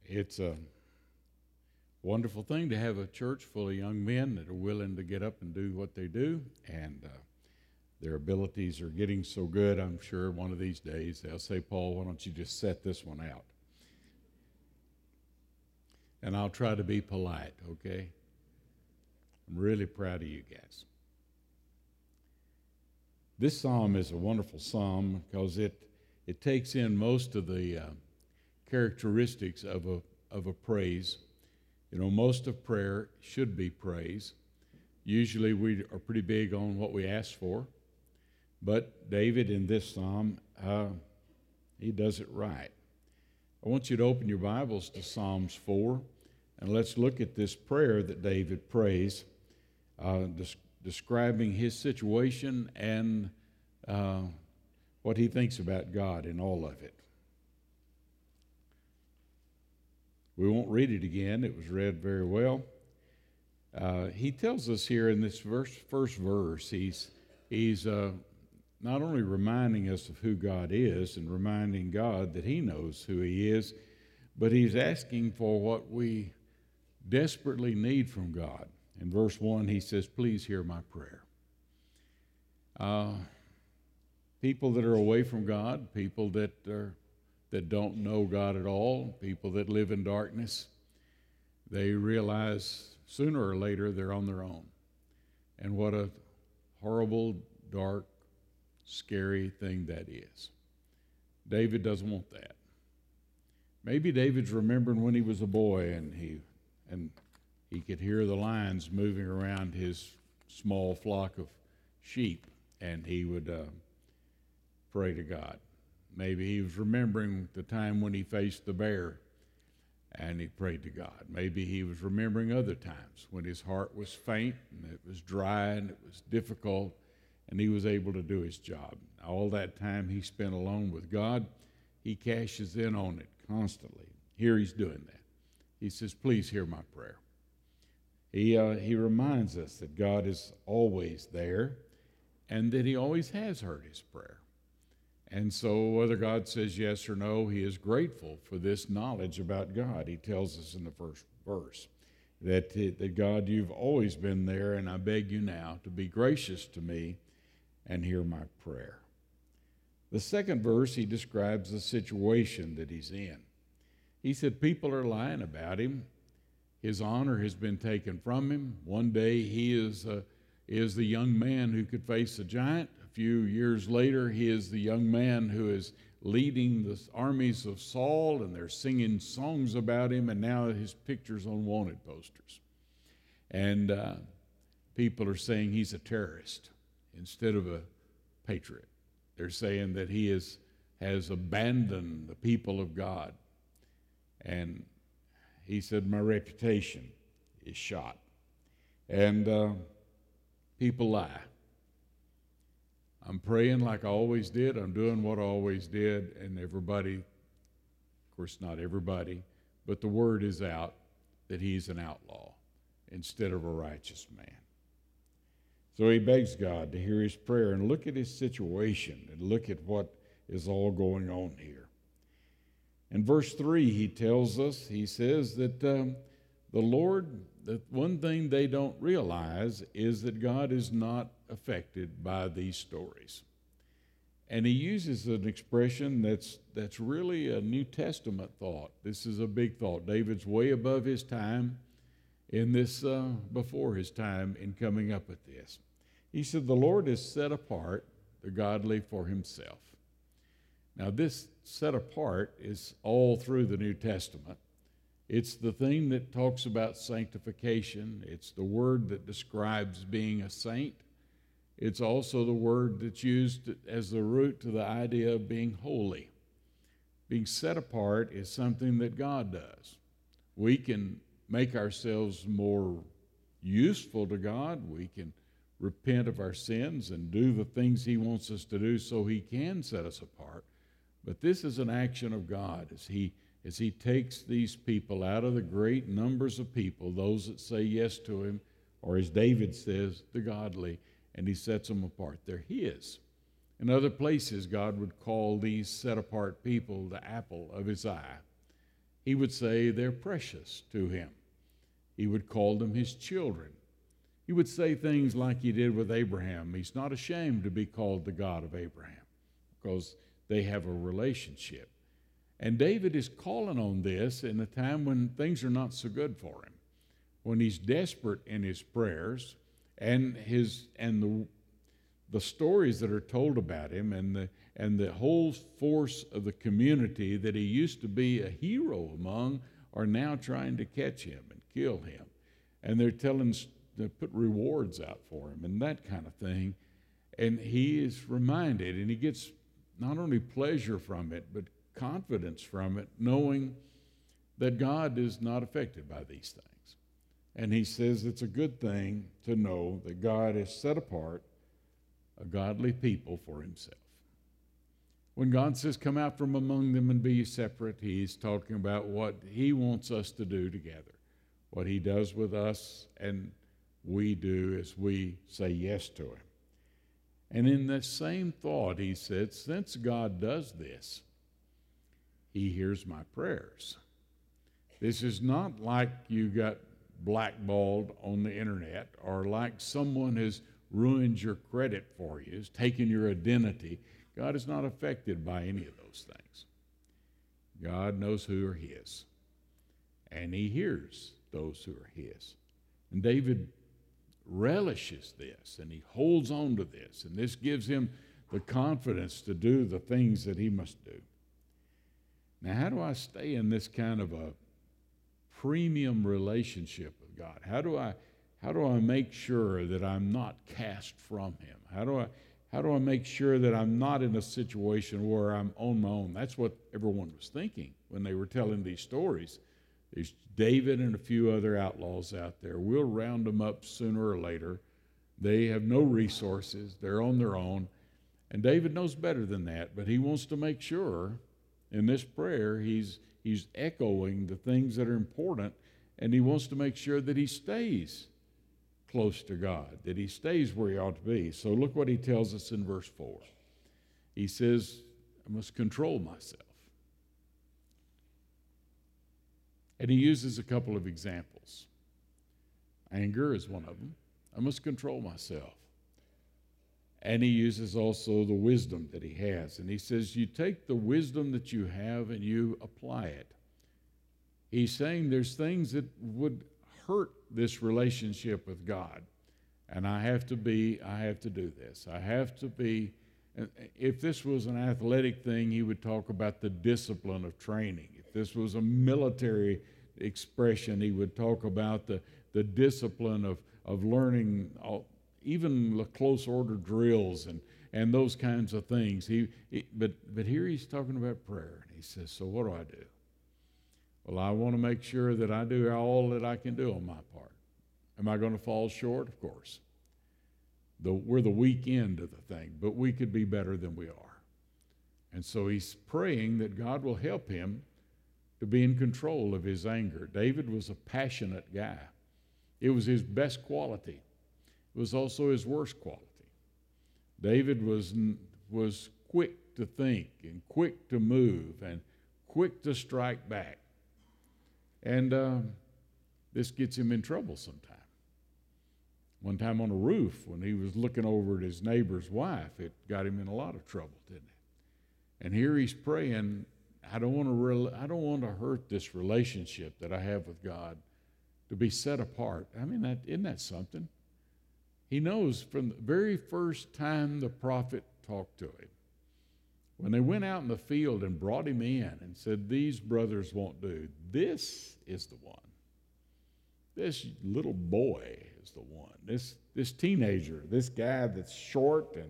It's a wonderful thing to have a church full of young men that are willing to get up and do what they do, and their abilities are getting so good. I'm sure one of these days they'll say, Paul, why don't you just set this one out? And I'll try to be polite, okay? I'm really proud of you guys. This psalm is a wonderful psalm because it takes in most of the characteristics of a praise. You know, most of prayer should be praise. Usually we are pretty big on what we ask for, but David in this psalm, he does it right. I want you to open your Bibles to Psalms 4, and let's look at this prayer that David prays, describing his situation and what he thinks about God in all of it. We won't read it again. It was read very well. He tells us here in this first verse, he's not only reminding us of who God is and reminding God that he knows who he is, but he's asking for what we desperately need from God. In verse 1, he says, please hear my prayer. People that are away from God, people that don't know God at all, people that live in darkness, they realize sooner or later they're on their own. And what a horrible, dark, scary thing that is. David doesn't want that. Maybe David's remembering when he was a boy and he could hear the lions moving around his small flock of sheep, and he would pray to God. Maybe he was remembering the time when he faced the bear and he prayed to God. Maybe he was remembering other times when his heart was faint and it was dry and it was difficult and he was able to do his job. All that time he spent alone with God, he cashes in on it constantly. Here he's doing that. He says, please hear my prayer. He reminds us that God is always there and that he always has heard his prayer. And so whether God says yes or no, he is grateful for this knowledge about God. He tells us in the first verse that God, you've always been there, and I beg you now to be gracious to me and hear my prayer. The second verse, he describes the situation that he's in. He said people are lying about him. His honor has been taken from him. One day he is the young man who could face a giant. A few years later, he is the young man who is leading the armies of Saul, and they're singing songs about him, and now his picture's on wanted posters. And people are saying he's a terrorist instead of a patriot. They're saying that he has abandoned the people of God. And he said, my reputation is shot. And people lie. I'm praying like I always did. I'm doing what I always did. And everybody, of course not everybody, but the word is out that he's an outlaw instead of a righteous man. So he begs God to hear his prayer and look at his situation and look at what is all going on here. In verse 3, he tells us, he says that the Lord, the one thing they don't realize is that God is not affected by these stories. And he uses an expression that's really a New Testament thought. This is a big thought. David's way above his time in this, before his time in coming up with this. He said, the Lord has set apart the godly for himself. Now this set apart is all through the New Testament. It's the thing that talks about sanctification. It's the word that describes being a saint. It's also the word that's used as the root to the idea of being holy. Being set apart is something that God does. We can make ourselves more useful to God. We can repent of our sins and do the things he wants us to do so he can set us apart. But this is an action of God as he takes these people out of the great numbers of people, those that say yes to him, or as David says, the godly, and he sets them apart. They're his. In other places, God would call these set-apart people the apple of his eye. He would say they're precious to him. He would call them his children. He would say things like he did with Abraham. He's not ashamed to be called the God of Abraham because they have a relationship. And David is calling on this in a time when things are not so good for him, when he's desperate in his prayers, and the stories that are told about him, and the whole force of the community that he used to be a hero among are now trying to catch him and kill him. And they're they put rewards out for him and that kind of thing. And he is reminded, and he gets not only pleasure from it, but confidence from it, knowing that God is not affected by these things. And he says it's a good thing to know that God has set apart a godly people for himself. When God says, come out from among them and be separate, he's talking about what he wants us to do together, what he does with us and we do as we say yes to him. And in the same thought, he said, since God does this, he hears my prayers. This is not like you got blackballed on the internet, or like someone has ruined your credit for you, has taken your identity. God is not affected by any of those things. God knows who are his, and he hears those who are his. And David relishes this, and he holds on to this, and this gives him the confidence to do the things that he must do. Now, how do I stay in this kind of a premium relationship with God? How do I make sure that I'm not cast from him? How do I make sure that I'm not in a situation where I'm on my own? That's what everyone was thinking when they were telling these stories. There's David and a few other outlaws out there. We'll round them up sooner or later. They have no resources. They're on their own. And David knows better than that, but he wants to make sure in this prayer he's echoing the things that are important, and he wants to make sure that he stays close to God, that he stays where he ought to be. So look what he tells us in verse 4. He says, I must control myself. And he uses a couple of examples. Anger is one of them. I must control myself. And he uses also the wisdom that he has. And he says, you take the wisdom that you have and you apply it. He's saying there's things that would hurt this relationship with God. And I have to do this. I have to be, if this was an athletic thing, he would talk about the discipline of training. If this was a military expression, he would talk about the discipline of learning even the close order drills and those kinds of things. But here he's talking about prayer. And he says, so what do I do? Well, I want to make sure that I do all that I can do on my part. Am I going to fall short? Of course. We're the weak end of the thing, but we could be better than we are. And so he's praying that God will help him to be in control of his anger. David was a passionate guy. It was his best quality. It was also his worst quality. David was quick to think and quick to move and quick to strike back. And this gets him in trouble sometime. One time on a roof, when he was looking over at his neighbor's wife, it got him in a lot of trouble, didn't it? And here he's praying, I don't want to hurt this relationship that I have with God, to be set apart. I mean, isn't that something? He knows from the very first time the prophet talked to him, when they went out in the field and brought him in and said, these brothers won't do, this is the one. This little boy is the one. This teenager, this guy that's short and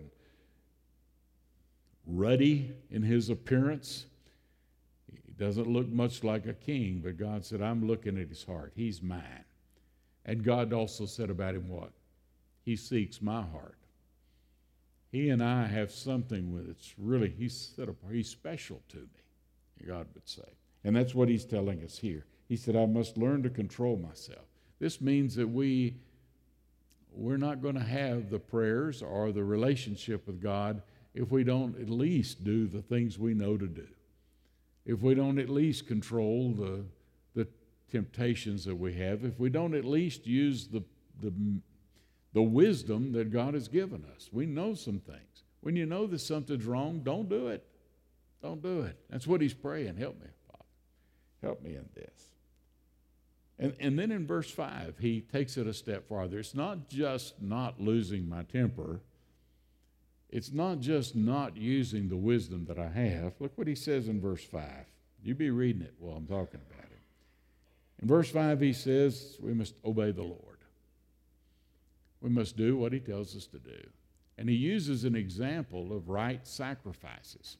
ruddy in his appearance, he doesn't look much like a king, but God said, I'm looking at his heart. He's mine. And God also said about him what? He seeks my heart. He and I have something with it's really, he's set apart. He's special to me, God would say. And that's what he's telling us here. He said, I must learn to control myself. This means that we're not going to have the prayers or the relationship with God if we don't at least do the things we know to do. if we don't at least control the temptations that we have, if we don't at least use the wisdom that God has given us. We know some things. When you know that something's wrong, don't do it. Don't do it. That's what he's praying. Help me, Father. Help me in this. And then in verse 5, he takes it a step farther. It's not just not losing my temper. It's not just not using the wisdom that I have. Look what he says in verse 5. You be reading it while I'm talking about it. In verse 5, he says we must obey the Lord. We must do what he tells us to do. And he uses an example of right sacrifices.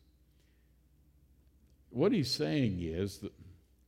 What he's saying is that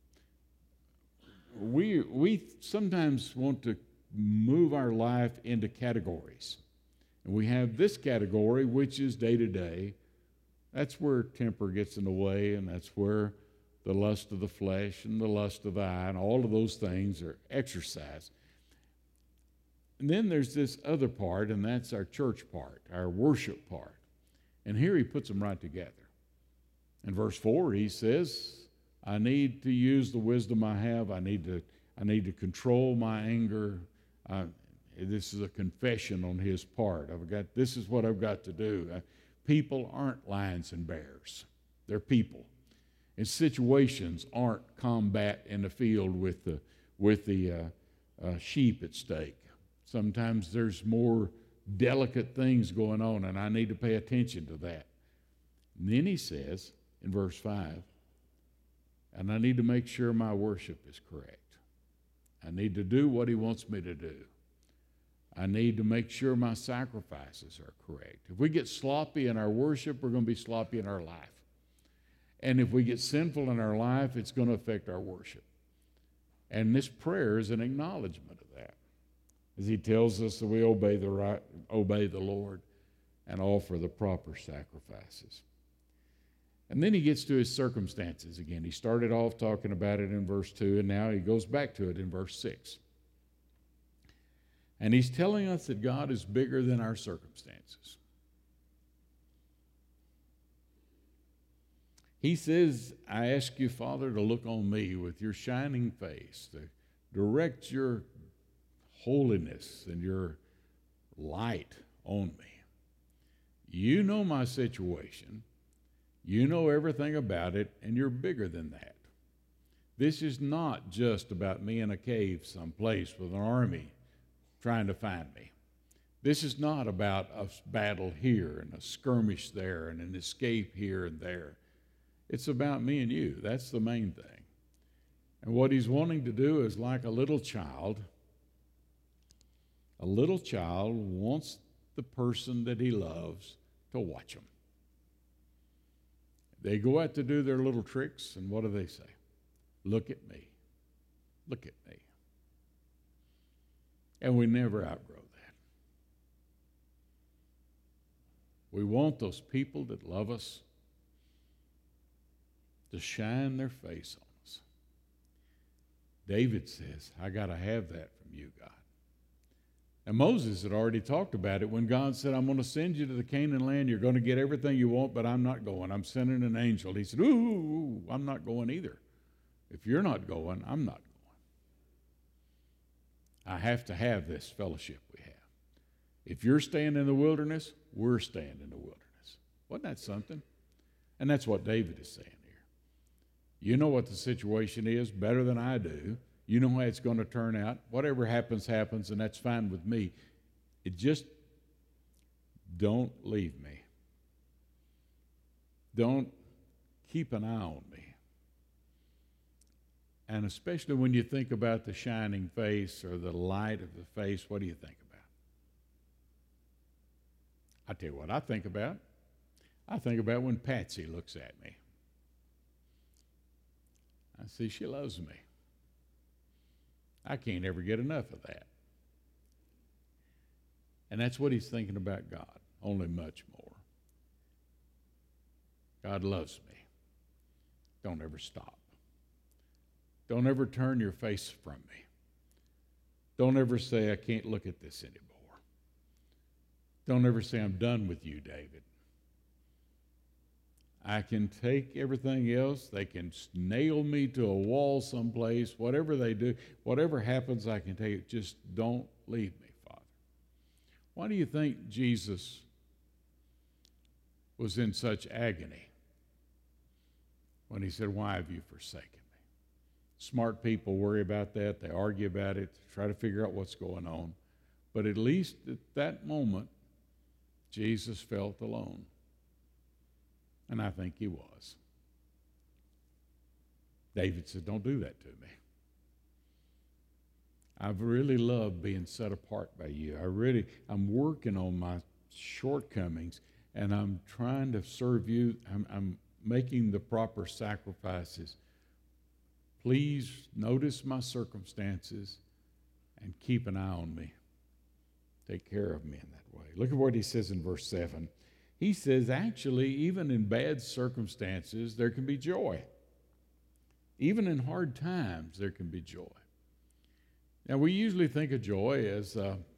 we sometimes want to move our life into categories. And we have this category, which is day to day. That's where temper gets in the way, and that's where the lust of the flesh and the lust of the eye and all of those things are exercised. And then there's this other part, and that's our church part, our worship part. And here he puts them right together. In verse 4, he says, I need to use the wisdom I have. I need to control my anger. This is a confession on his part. This is what I've got to do. People aren't lions and bears. They're people. And situations aren't combat in the field with the sheep at stake. Sometimes there's more delicate things going on, and I need to pay attention to that. And then he says in verse 5, and I need to make sure my worship is correct. I need to do what he wants me to do. I need to make sure my sacrifices are correct. If we get sloppy in our worship, we're going to be sloppy in our life. And if we get sinful in our life, it's going to affect our worship. And this prayer is an acknowledgement of that, as he tells us that we obey the Lord and offer the proper sacrifices. And then he gets to his circumstances again. He started off talking about it in verse 2, and now he goes back to it in verse 6. And he's telling us that God is bigger than our circumstances. He says, I ask you, Father, to look on me with your shining face, to direct your holiness and your light on me. You know my situation. You know everything about it, and you're bigger than that. This is not just about me in a cave someplace with an army trying to find me. This is not about a battle here and a skirmish there and an escape here and there. It's about me and you. That's the main thing. And what he's wanting to do is like a little child. A little child wants the person that he loves to watch him. They go out to do their little tricks, and what do they say? Look at me. Look at me. And we never outgrow that. We want those people that love us to shine their face on us. David says, I got to have that from you, God. And Moses had already talked about it when God said, I'm going to send you to the Canaan land. You're going to get everything you want, but I'm not going. I'm sending an angel. He said, ooh, I'm not going either. If you're not going, I'm not going. I have to have this fellowship we have. If you're staying in the wilderness, we're staying in the wilderness. Wasn't that something? And that's what David is saying here. You know what the situation is better than I do. You know how it's going to turn out. Whatever happens, happens, and that's fine with me. It just don't leave me. Don't keep an eye on me. And especially when you think about the shining face or the light of the face, what do you think about? I tell you what I think about. I think about when Patsy looks at me. I see she loves me. I can't ever get enough of that. And that's what he's thinking about God, only much more. God loves me. Don't ever stop. Don't ever turn your face from me. Don't ever say, I can't look at this anymore. Don't ever say, I'm done with you, David. I can take everything else. They can nail me to a wall someplace. Whatever they do, whatever happens, I can take it. Just don't leave me, Father. Why do you think Jesus was in such agony when he said, why have you forsaken me? Smart people worry about that. They argue about it, try to figure out what's going on. But at least at that moment, Jesus felt alone. And I think he was. David said, don't do that to me. I've really loved being set apart by you. I'm working on my shortcomings, and I'm trying to serve you. I'm making the proper sacrifices. Please notice my circumstances and keep an eye on me. Take care of me in that way. Look at what he says in verse 7. He says, actually, even in bad circumstances, there can be joy. Even in hard times, there can be joy. Now, we usually think of joy as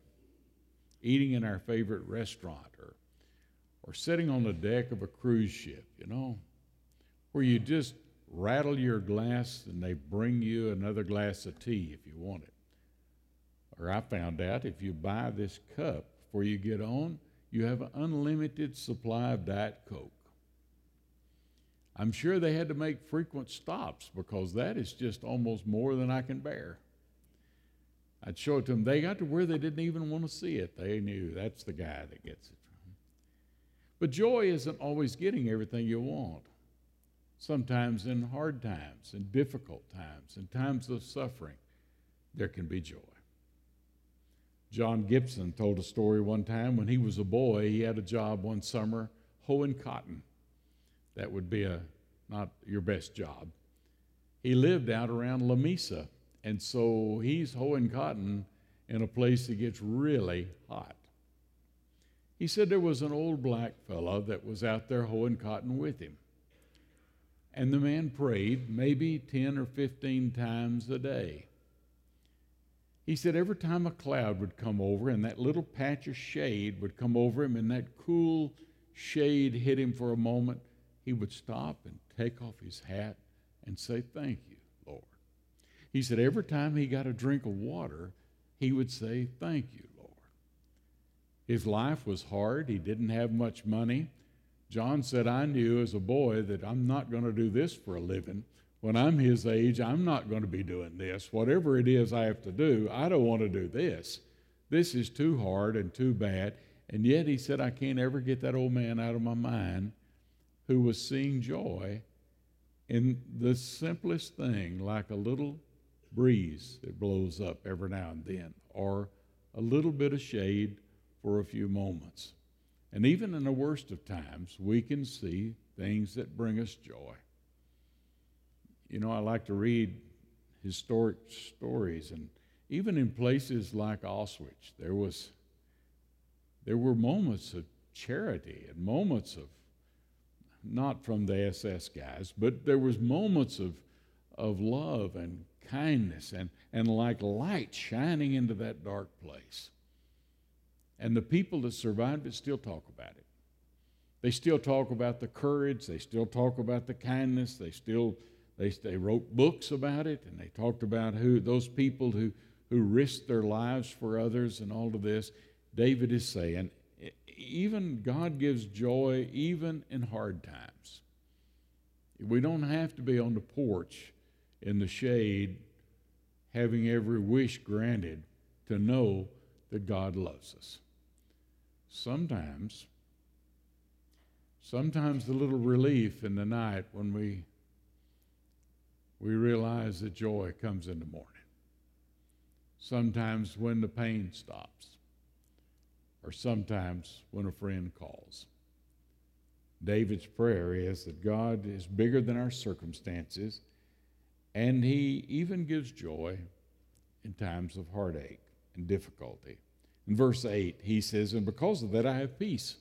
eating in our favorite restaurant or sitting on the deck of a cruise ship, where you just rattle your glass and they bring you another glass of tea if you want it. Or I found out if you buy this cup before you get on, you have an unlimited supply of Diet Coke. I'm sure they had to make frequent stops because that is just almost more than I can bear. I'd show it to them. They got to where they didn't even want to see it. They knew that's the guy that gets it. But joy isn't always getting everything you want. Sometimes in hard times, in difficult times, in times of suffering, there can be joy. John Gibson told a story one time when he was a boy. He had a job one summer hoeing cotton. That would be not your best job. He lived out around Lamesa, and so he's hoeing cotton in a place that gets really hot. He said there was an old black fellow that was out there hoeing cotton with him. And the man prayed maybe 10 or 15 times a day. He said every time a cloud would come over and that little patch of shade would come over him and that cool shade hit him for a moment, he would stop and take off his hat and say, thank you, Lord. He said every time he got a drink of water, he would say, thank you, Lord. His life was hard. He didn't have much money. John said, I knew as a boy that I'm not going to do this for a living. When I'm his age, I'm not going to be doing this. Whatever it is I have to do, I don't want to do this. This is too hard and too bad. And yet he said, I can't ever get that old man out of my mind who was seeing joy in the simplest thing, like a little breeze that blows up every now and then, or a little bit of shade for a few moments. And even in the worst of times, we can see things that bring us joy. I like to read historic stories, and even in places like Auschwitz, there were moments of charity and moments of, not from the SS guys, but there was moments of love and kindness and like light shining into that dark place. And the people that survived it still talk about it. They still talk about the courage. They still talk about the kindness. They wrote books about it, and they talked about those people who risked their lives for others and all of this. David is saying, even God gives joy even in hard times. We don't have to be on the porch in the shade having every wish granted to know that God loves us. Sometimes the little relief in the night when we realize that joy comes in the morning. Sometimes when the pain stops, or sometimes when a friend calls. David's prayer is that God is bigger than our circumstances, and he even gives joy in times of heartache and difficulty. In verse 8, he says, and because of that I have peace.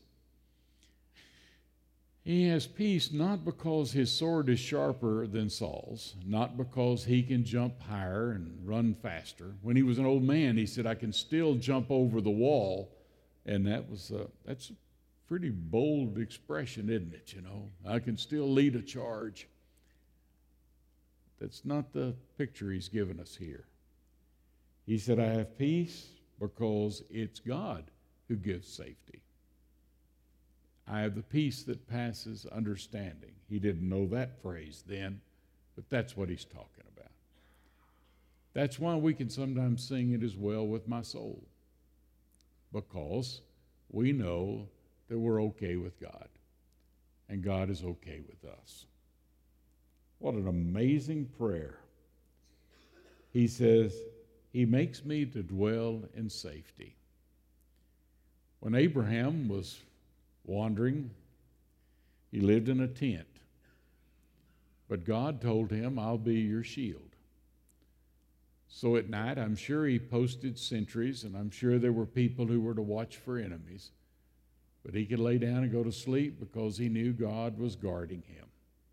He has peace not because his sword is sharper than Saul's, not because he can jump higher and run faster. When he was an old man, he said, I can still jump over the wall, and that's pretty bold expression, isn't it? You know, I can still lead a charge. That's not the picture he's given us here. He said, I have peace because it's God who gives safety. I have the peace that passes understanding. He didn't know that phrase then, but that's what he's talking about. That's why we can sometimes sing it as well with my soul, because we know that we're okay with God, and God is okay with us. What an amazing prayer. He says, He makes me to dwell in safety. When Abraham was wandering, he lived in a tent. But God told him, I'll be your shield. So at night, I'm sure he posted sentries, and I'm sure there were people who were to watch for enemies. But he could lay down and go to sleep because he knew God was guarding him.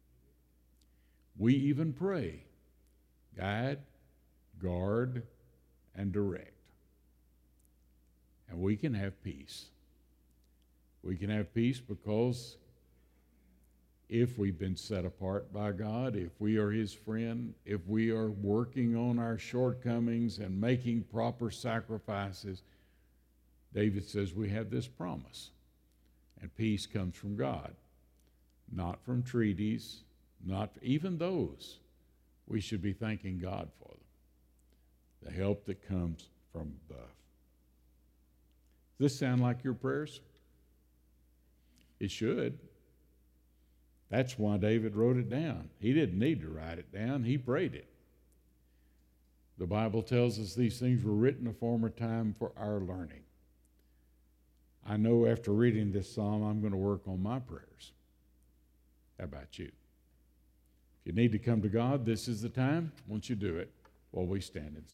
We even pray, guide, guard, and direct. And we can have peace. We can have peace because if we've been set apart by God, if we are His friend, if we are working on our shortcomings and making proper sacrifices, David says we have this promise. And peace comes from God, not from treaties, not even those. We should be thanking God for them. The help that comes from above. Does this sound like your prayers? It should. That's why David wrote it down. He didn't need to write it down. He prayed it. The Bible tells us these things were written aformer time for our learning. I know after reading this psalm, I'm going to work on my prayers. How about you? If you need to come to God, this is the time. Won't you do it while we stand and